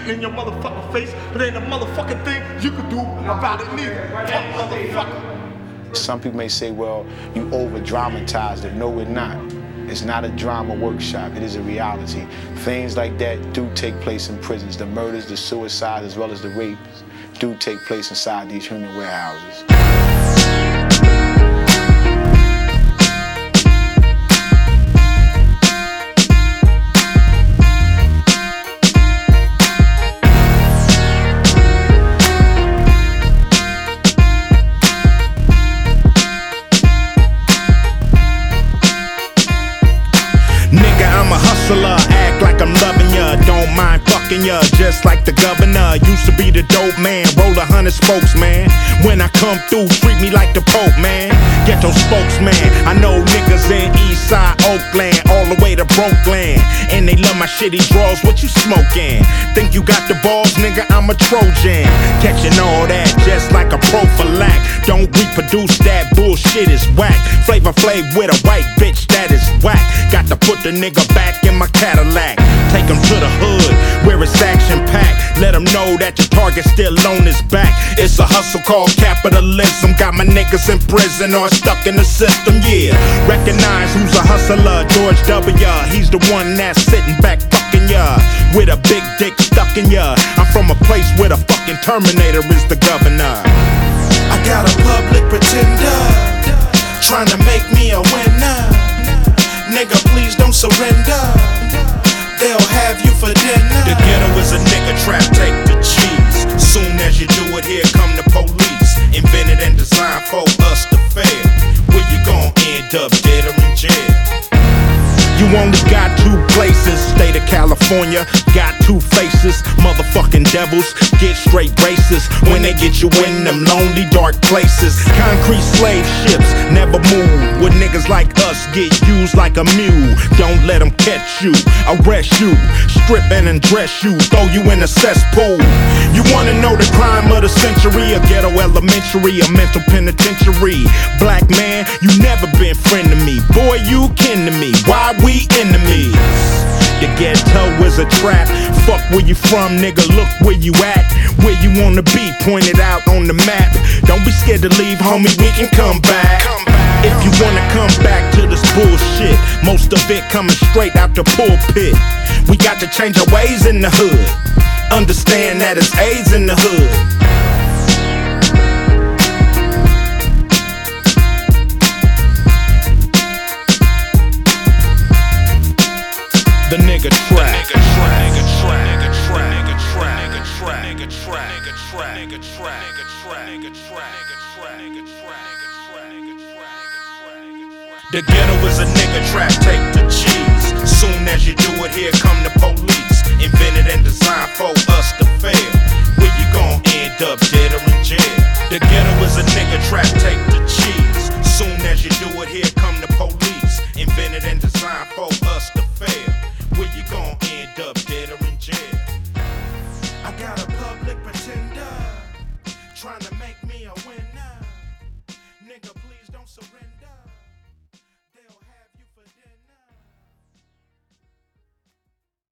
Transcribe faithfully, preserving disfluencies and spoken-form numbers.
spitting in your motherfucking face, but ain't a motherfucking thing you can do about it neither. Fuck motherfucker. Some people may say, well, you over-dramatized it. No, we're not. It's not a drama workshop. It is a reality. Things like that do take place in prisons. The murders, the suicides, as well as the rapes do take place inside these human warehouses. I'm a hustler, act like I'm loving ya. Don't mind fucking ya, just like the governor. Used to be the dope man, roll a hundred spokesman. When I come through, treat me like the Pope, man. Ghetto spokesman, I know niggas in Eastside, Oakland, all the way to Brokeland. And they love my shitty draws, what you smoking? Think you got the balls, nigga, I'm a Trojan. Catching all that, just like a prophylax. Don't reproduce that bullshit, is whack. Flavor Flav with a white bitch, that is whack. Got to put the nigga back in my Cadillac. Take him to the hood, where it's action-packed. Let him know that your target still on his back. It's a hustle called capitalism. Got my niggas in prison or stuck in the system, yeah. Recognize who's a hustler, George W. He's the one that's sitting back fucking ya, with a big dick stuck in ya. I'm from a place where the fucking Terminator is the governor. I got a public pretender, trying to make me a winner. Nigga, please don't surrender. They'll have you for dinner. The ghetto is a nigga trap, take the cheese. Soon as you do it, here come the police. Invented and designed for us to fail. Where you gon' end up, dead or in jail? You only got two places, state of California, got two faces. Motherfucking devils get straight racist when they get you in them lonely dark places. Concrete slave ships never move, with niggas like us get used like a mule. Don't let them catch you, arrest you, strip and undress you, throw you in a cesspool. You wanna know the crime of the century? A ghetto elementary, a mental penitentiary. Black man, you never been friend to me. Boy, you kin to me. Why we enemies? The ghetto is a trap. Fuck where you from, nigga, look where you at. Where you wanna be, pointed out on the map. Don't be scared to leave, homie, we can come back. If you wanna come back to this bullshit, most of it coming straight out the pulpit. We got to change our ways in the hood. Understand that it's AIDS in the hood. The nigga track. Nigga track. Nigga track. Nigga track. Nigga track. Nigga track. Nigga track. Nigga track. Nigga track. Nigga track. Nigga track. Nigga track. Nigga track. The ghetto is a nigga trap, take the cheese. Soon as you do it, here come the police. Invented and designed for us to fail. Where you gon' end up, dead or in jail? The ghetto is a nigga trap, take the cheese. Soon as you do it, here come the police. Invented and designed for us to fail. Where you gon' end up, dead or in jail? I got a public pretender, trying to make me a winner. Nigga, please don't surrender.